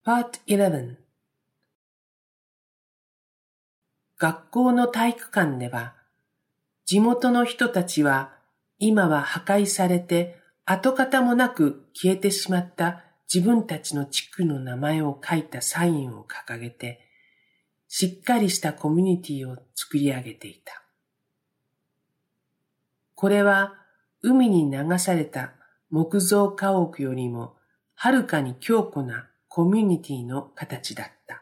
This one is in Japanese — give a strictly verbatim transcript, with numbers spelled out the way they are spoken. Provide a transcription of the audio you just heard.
Part じゅういち 学校の体育館では、地元の人たちは今は破壊されて跡形もなく消えてしまった自分たちの地区の名前を書いたサインを掲げて、しっかりしたコミュニティを作り上げていた。これは海に流された木造家屋よりもはるかに強固なコミュニティの形だった。